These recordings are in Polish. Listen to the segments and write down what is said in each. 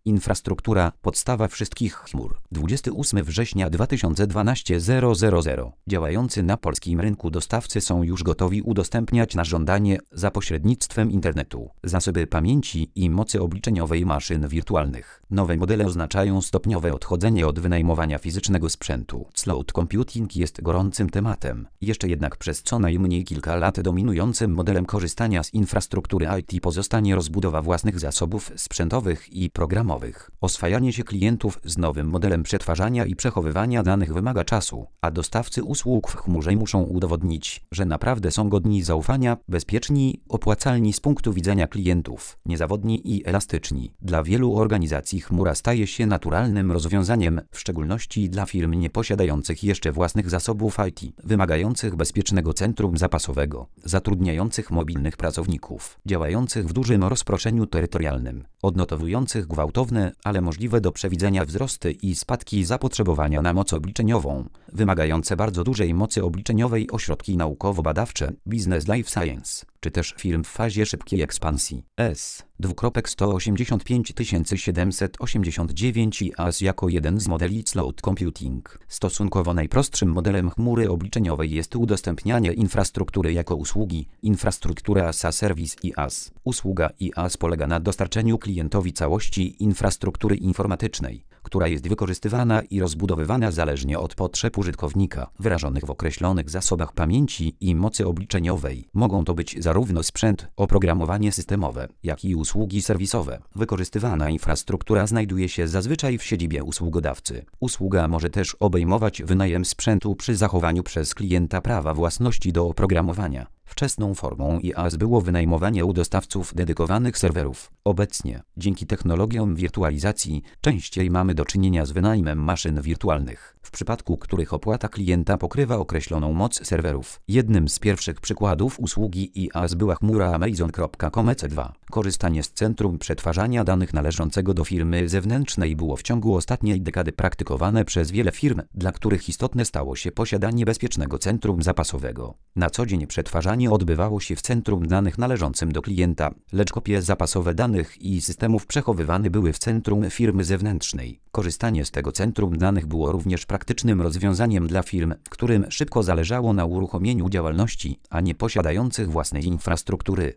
Infrastruktura, podstawa wszystkich chmur. 28 września 2012 000. Działający na polskim rynku dostawcy są już gotowi udostępniać na żądanie, za pośrednictwem internetu, zasoby pamięci i mocy obliczeniowej maszyn wirtualnych. Nowe modele oznaczają stopniowe odchodzenie od wynajmowania fizycznego sprzętu. Cloud computing jest gorącym tematem. Jeszcze jednak przez co najmniej kilka lat dominującym modelem korzystania z infrastruktury IT pozostanie rozbudowa własnych zasobów sprzętowych i programowych. Oswajanie się klientów z nowym modelem przetwarzania i przechowywania danych wymaga czasu, a dostawcy usług w chmurze muszą udowodnić, że naprawdę są godni zaufania, bezpieczni, opłacalni z punktu widzenia klientów, niezawodni i elastyczni. Dla wielu organizacji chmura staje się naturalnym rozwiązaniem, w szczególności dla firm nieposiadających jeszcze własnych zasobów IT, wymagających bezpiecznego centrum zapasowego, zatrudniających mobilnych pracowników, działających w dużym rozproszeniu terytorialnym, odnotowujących gwałtowne, ale możliwe do przewidzenia wzrosty i spadki zapotrzebowania na moc obliczeniową, wymagające bardzo dużej mocy obliczeniowej ośrodki naukowo-badawcze, Business Life Science, czy też firm w fazie szybkiej ekspansji. S285789 IaaS jako jeden z modeli Cloud Computing. Stosunkowo najprostszym modelem chmury obliczeniowej jest udostępnianie infrastruktury jako usługi, infrastruktura as a service IaaS. Usługa IaaS polega na dostarczeniu klientowi całości infrastruktury informatycznej, która jest wykorzystywana i rozbudowywana zależnie od potrzeb użytkownika, wyrażonych w określonych zasobach pamięci i mocy obliczeniowej. Mogą to być zarówno sprzęt, oprogramowanie systemowe, jak i usługi serwisowe. Wykorzystywana infrastruktura znajduje się zazwyczaj w siedzibie usługodawcy. Usługa może też obejmować wynajem sprzętu przy zachowaniu przez klienta prawa własności do oprogramowania. Wczesną formą IaaS było wynajmowanie u dostawców dedykowanych serwerów. Obecnie, dzięki technologiom wirtualizacji, częściej mamy do czynienia z wynajmem maszyn wirtualnych, w przypadku których opłata klienta pokrywa określoną moc serwerów. Jednym z pierwszych przykładów usługi IaaS była chmura Amazon.com EC2. Korzystanie z centrum przetwarzania danych należącego do firmy zewnętrznej było w ciągu ostatniej dekady praktykowane przez wiele firm, dla których istotne stało się posiadanie bezpiecznego centrum zapasowego. Na co dzień przetwarzanie odbywało się w centrum danych należącym do klienta, lecz kopie zapasowe danych i systemów przechowywane były w centrum firmy zewnętrznej. Korzystanie z tego centrum danych było również praktycznym rozwiązaniem dla firm, którym szybko zależało na uruchomieniu działalności, a nie posiadających własnej infrastruktury.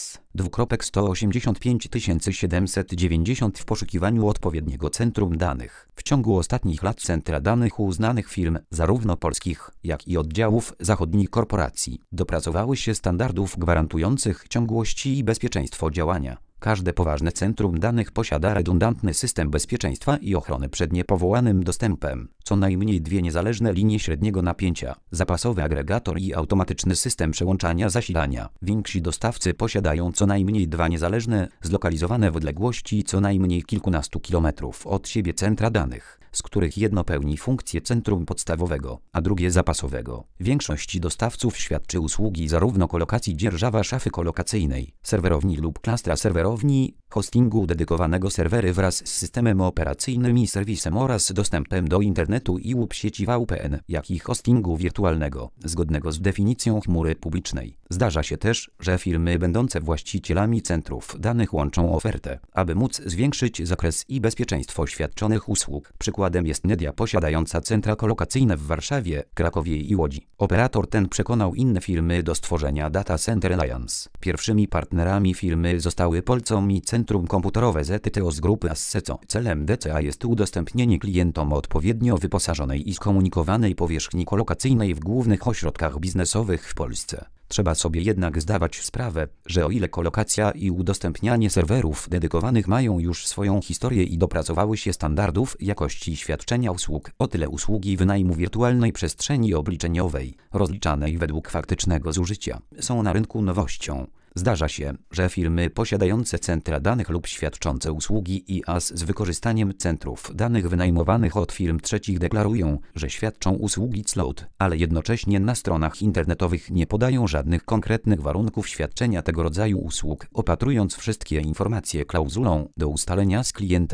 S285790 w poszukiwaniu odpowiedniego centrum danych. W ciągu ostatnich lat centra danych uznanych firm, zarówno polskich, jak i oddziałów zachodnich korporacji, dopracowały się standardów gwarantujących ciągłość i bezpieczeństwo działania. Każde poważne centrum danych posiada redundantny system bezpieczeństwa i ochrony przed niepowołanym dostępem, co najmniej dwie niezależne linie średniego napięcia, zapasowy agregator i automatyczny system przełączania zasilania. Więksi dostawcy posiadają co najmniej dwa niezależne, zlokalizowane w odległości co najmniej kilkunastu kilometrów od siebie centra danych, z których jedno pełni funkcję centrum podstawowego, a drugie zapasowego. Większość dostawców świadczy usługi zarówno kolokacji dzierżawa szafy kolokacyjnej, serwerowni lub klastra serwerowni, hostingu dedykowanego serwery wraz z systemem operacyjnym i serwisem oraz dostępem do internetu i lub sieci VPN, jak i hostingu wirtualnego, zgodnego z definicją chmury publicznej. Zdarza się też, że firmy będące właścicielami centrów danych łączą ofertę, aby móc zwiększyć zakres i bezpieczeństwo świadczonych usług. Przykładem jest Nedia posiadająca centra kolokacyjne w Warszawie, Krakowie i Łodzi. Operator ten przekonał inne firmy do stworzenia Data Center Alliance. Pierwszymi partnerami firmy zostały Polcom i Centrum Komputerowe ZTO z grupy Asseco. Celem DCA jest udostępnienie klientom odpowiednio wyposażonej i skomunikowanej powierzchni kolokacyjnej w głównych ośrodkach biznesowych w Polsce. Trzeba sobie jednak zdawać sprawę, że o ile kolokacja i udostępnianie serwerów dedykowanych mają już swoją historię i dopracowały się standardów jakości świadczenia usług, o tyle usługi wynajmu wirtualnej przestrzeni obliczeniowej, rozliczanej według faktycznego zużycia, są na rynku nowością. Zdarza się, że firmy posiadające centra danych lub świadczące usługi IaaS z wykorzystaniem centrów danych wynajmowanych od firm trzecich deklarują, że świadczą usługi cloud, ale jednocześnie na stronach internetowych nie podają żadnych konkretnych warunków świadczenia tego rodzaju usług, opatrując wszystkie informacje klauzulą do ustalenia z klientem.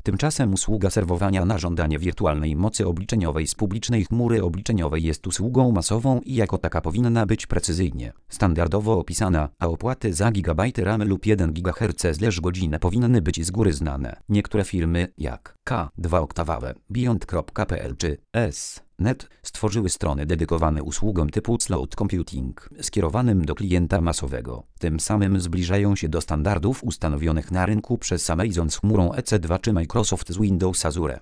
Tymczasem usługa serwowania na żądanie wirtualnej mocy obliczeniowej z publicznej chmury obliczeniowej jest usługą masową i jako taka powinna być precyzyjnie, standardowo opisana, a opłaty za gigabajty RAM lub 1 GHz/godzinę powinny być z góry znane. Niektóre firmy, jak K2 Oktawowe, Beyond.pl czy S.net, stworzyły strony dedykowane usługom typu cloud computing, skierowanym do klienta masowego. Tym samym zbliżają się do standardów ustanowionych na rynku przez Amazon z chmurą EC2 czy Microsoft z Windows Azure.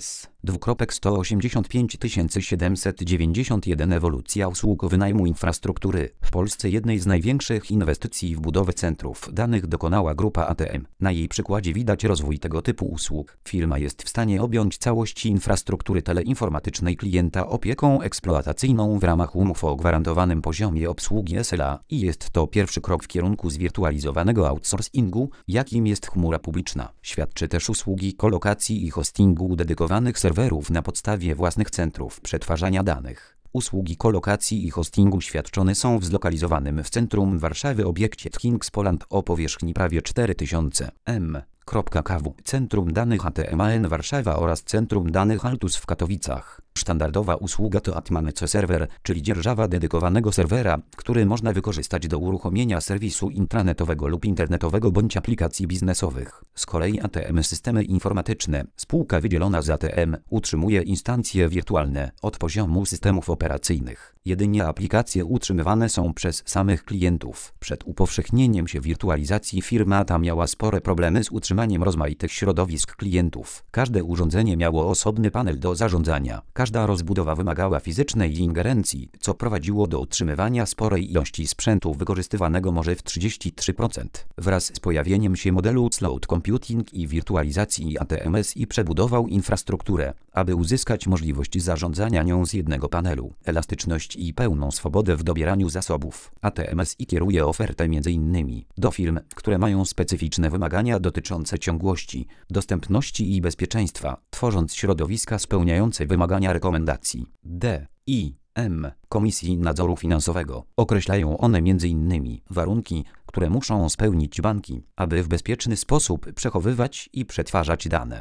S.185 ewolucja usług wynajmu infrastruktury. W Polsce jednej z największych inwestycji w budowę centrów danych dokonała grupa ATM. Na jej przykładzie widać rozwój tego typu usług. Firma jest w stanie objąć całość infrastruktury teleinformatycznej klienta opieką eksploatacyjną w ramach umów o gwarantowanym poziomie obsługi SLA i jest to pierwszy krok w kierunku zwirtualizowanego outsourcingu, jakim jest chmura publiczna. Świadczy też usługi kolokacji i hostingu dedykowanych serwerów na podstawie własnych centrów przetwarzania danych. Usługi kolokacji i hostingu świadczone są w zlokalizowanym w centrum Warszawy obiekcie Kings Poland o powierzchni prawie 4000 m², Centrum Danych ATMAN Warszawa oraz Centrum Danych Altus w Katowicach. Standardowa usługa to ATMANC serwer, czyli dzierżawa dedykowanego serwera, który można wykorzystać do uruchomienia serwisu intranetowego lub internetowego bądź aplikacji biznesowych. Z kolei ATM Systemy Informatyczne, spółka wydzielona z ATM, utrzymuje instancje wirtualne od poziomu systemów operacyjnych. Jedynie aplikacje utrzymywane są przez samych klientów. Przed upowszechnieniem się wirtualizacji firma ta miała spore problemy z utrzymaniem rozmaitych środowisk klientów. Każde urządzenie miało osobny panel do zarządzania. Każda rozbudowa wymagała fizycznej ingerencji, co prowadziło do utrzymywania sporej ilości sprzętu wykorzystywanego może w 33%. Wraz z pojawieniem się modelu cloud computing i wirtualizacji ATMSI przebudował infrastrukturę, aby uzyskać możliwość zarządzania nią z jednego panelu, elastyczność i pełną swobodę w dobieraniu zasobów. ATMSI kieruje ofertę m.in. do firm, które mają specyficzne wymagania dotyczące ciągłości, dostępności i bezpieczeństwa, tworząc środowiska spełniające wymagania rekomendacji D.I.M. Komisji Nadzoru Finansowego. Określają one m.in. warunki, które muszą spełnić banki, aby w bezpieczny sposób przechowywać i przetwarzać dane.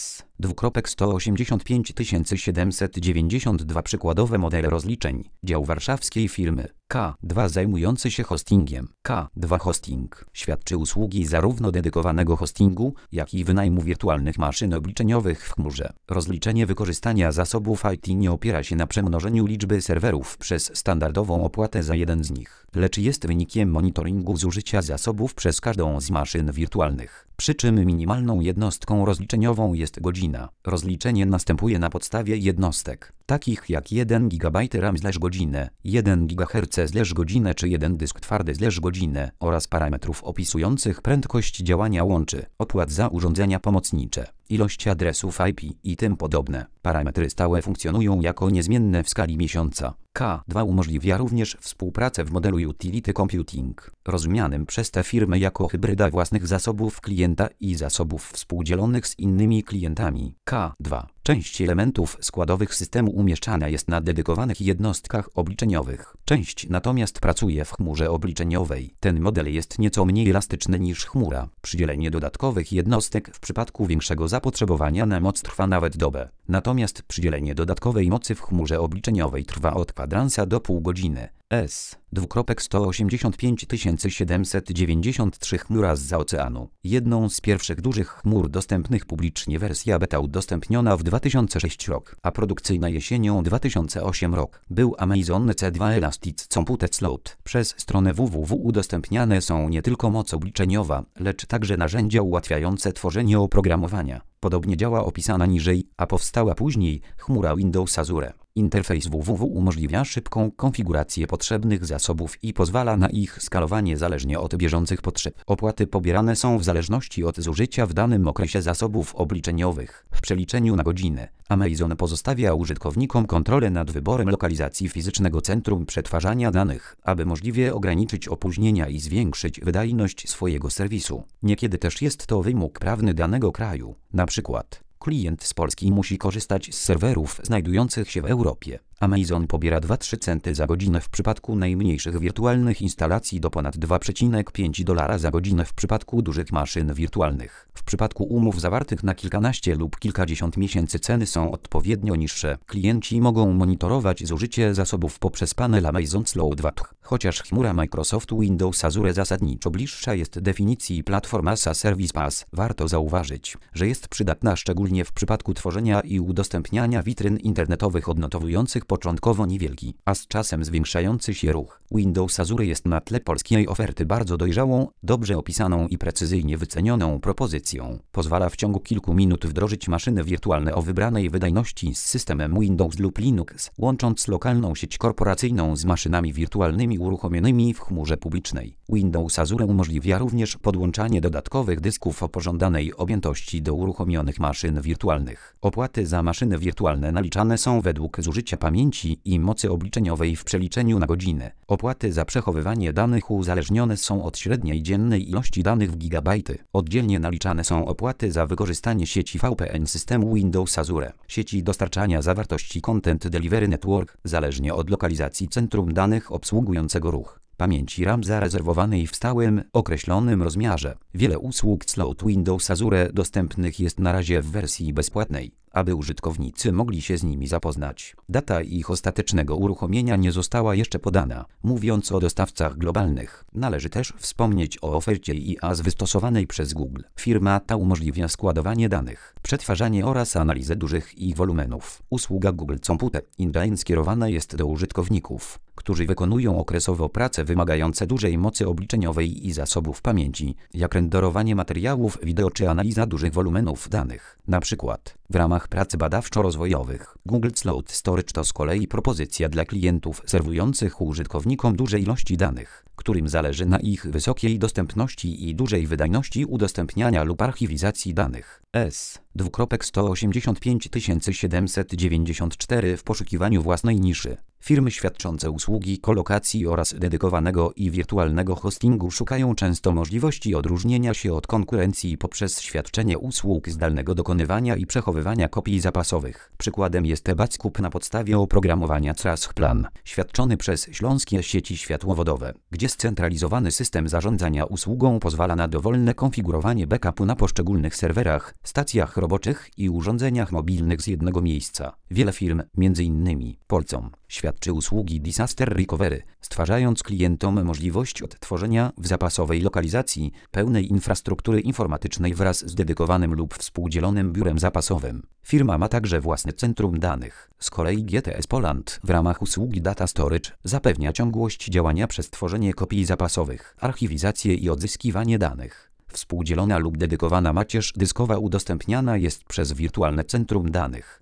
S.185 przykładowe modele rozliczeń. Dział warszawskiej firmy K2 zajmujący się hostingiem. K2 Hosting świadczy usługi zarówno dedykowanego hostingu, jak i wynajmu wirtualnych maszyn obliczeniowych w chmurze. Rozliczenie wykorzystania zasobów IT nie opiera się na przemnożeniu liczby serwerów przez standardową opłatę za jeden z nich, lecz jest wynikiem monitoringu zużycia zasobów przez każdą z maszyn wirtualnych. Przy czym minimalną jednostką rozliczeniową jest godzina. Rozliczenie następuje na podstawie jednostek, takich jak 1 GB RAM/godzinę, 1 GHz/godzinę czy 1 dysk twardy/godzinę oraz parametrów opisujących prędkość działania łączy, opłat za urządzenia pomocnicze, ilość adresów IP i tym podobne. Parametry stałe funkcjonują jako niezmienne w skali miesiąca. K2 umożliwia również współpracę w modelu utility computing, rozumianym przez tę firmę jako hybryda własnych zasobów klienta i zasobów współdzielonych z innymi klientami. K2. Część elementów składowych systemu umieszczana jest na dedykowanych jednostkach obliczeniowych. Część natomiast pracuje w chmurze obliczeniowej. Ten model jest nieco mniej elastyczny niż chmura. Przydzielenie dodatkowych jednostek w przypadku większego zapotrzebowania na moc trwa nawet dobę. Natomiast przydzielenie dodatkowej mocy w chmurze obliczeniowej trwa od kwadransa do pół godziny. S.185 chmura zza oceanu. Jedną z pierwszych dużych chmur dostępnych publicznie wersja beta udostępniona w 2006 rok, a produkcyjna jesienią 2008 rok, był Amazon EC2 Elastic Compute Cloud. Przez stronę www udostępniane są nie tylko moc obliczeniowa, lecz także narzędzia ułatwiające tworzenie oprogramowania. Podobnie działa opisana niżej, a powstała później, chmura Windows Azure. Interfejs www umożliwia szybką konfigurację potrzebnych zasobów i pozwala na ich skalowanie zależnie od bieżących potrzeb. Opłaty pobierane są w zależności od zużycia w danym okresie zasobów obliczeniowych. W przeliczeniu na godzinę Amazon pozostawia użytkownikom kontrolę nad wyborem lokalizacji fizycznego centrum przetwarzania danych, aby możliwie ograniczyć opóźnienia i zwiększyć wydajność swojego serwisu. Niekiedy też jest to wymóg prawny danego kraju. Na przykład klient z Polski musi korzystać z serwerów znajdujących się w Europie, Amazon pobiera 2,3 centy za godzinę w przypadku najmniejszych wirtualnych instalacji do ponad $2,5 za godzinę w przypadku dużych maszyn wirtualnych. W przypadku umów zawartych na kilkanaście lub kilkadziesiąt miesięcy ceny są odpowiednio niższe. Klienci mogą monitorować zużycie zasobów poprzez panel Amazon CloudWatt. Chociaż chmura Microsoft Windows Azure zasadniczo bliższa jest definicji Platform as a Service PaaS, warto zauważyć, że jest przydatna szczególnie w przypadku tworzenia i udostępniania witryn internetowych odnotowujących początkowo niewielki, a z czasem zwiększający się ruch. Windows Azure jest na tle polskiej oferty bardzo dojrzałą, dobrze opisaną i precyzyjnie wycenioną propozycją. Pozwala w ciągu kilku minut wdrożyć maszyny wirtualne o wybranej wydajności z systemem Windows lub Linux, łącząc lokalną sieć korporacyjną z maszynami wirtualnymi uruchomionymi w chmurze publicznej. Windows Azure umożliwia również podłączanie dodatkowych dysków o pożądanej objętości do uruchomionych maszyn wirtualnych. Opłaty za maszyny wirtualne naliczane są według zużycia pamięci i mocy obliczeniowej w przeliczeniu na godzinę. Opłaty za przechowywanie danych uzależnione są od średniej dziennej ilości danych w gigabajty. Oddzielnie naliczane są opłaty za wykorzystanie sieci VPN systemu Windows Azure, sieci dostarczania zawartości Content Delivery Network, zależnie od lokalizacji centrum danych obsługującego ruch, pamięci RAM zarezerwowanej w stałym, określonym rozmiarze. Wiele usług Cloud Windows Azure dostępnych jest na razie w wersji bezpłatnej, aby użytkownicy mogli się z nimi zapoznać. Data ich ostatecznego uruchomienia nie została jeszcze podana. Mówiąc o dostawcach globalnych, należy też wspomnieć o ofercie IaaS wystosowanej przez Google. Firma ta umożliwia składowanie danych, przetwarzanie oraz analizę dużych ich wolumenów. Usługa Google Compute Engine skierowana jest do użytkowników, którzy wykonują okresowo prace wymagające dużej mocy obliczeniowej i zasobów pamięci, jak renderowanie materiałów wideo czy analiza dużych wolumenów danych. Na przykład, w ramach prac badawczo-rozwojowych, Google Cloud Storage to z kolei propozycja dla klientów serwujących użytkownikom duże ilości danych, którym zależy na ich wysokiej dostępności i dużej wydajności udostępniania lub archiwizacji danych. S285794 w poszukiwaniu własnej niszy. Firmy świadczące usługi kolokacji oraz dedykowanego i wirtualnego hostingu szukają często możliwości odróżnienia się od konkurencji poprzez świadczenie usług zdalnego dokonywania i przechowywania kopii zapasowych. Przykładem jest Backup na podstawie oprogramowania Trasplan, świadczony przez Śląskie Sieci Światłowodowe, gdzie scentralizowany system zarządzania usługą pozwala na dowolne konfigurowanie backupu na poszczególnych serwerach, stacjach roboczych i urządzeniach mobilnych z jednego miejsca. Wiele firm, m.in. Polcom, świadczy usługi Disaster Recovery, stwarzając klientom możliwość odtworzenia w zapasowej lokalizacji pełnej infrastruktury informatycznej wraz z dedykowanym lub współdzielonym biurem zapasowym. Firma ma także własne centrum danych. Z kolei GTS Poland w ramach usługi Data Storage zapewnia ciągłość działania przez tworzenie kopii zapasowych, archiwizację i odzyskiwanie danych. Współdzielona lub dedykowana macierz dyskowa udostępniana jest przez wirtualne centrum danych.